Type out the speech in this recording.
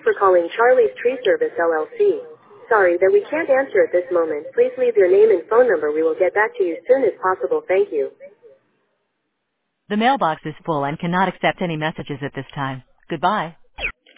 for calling Charlie's Tree Service LLC. Sorry that we can't answer at this moment. Please leave your name and phone number. We will get back to you as soon as possible. Thank you. The mailbox is full and cannot accept any messages at this time. Goodbye.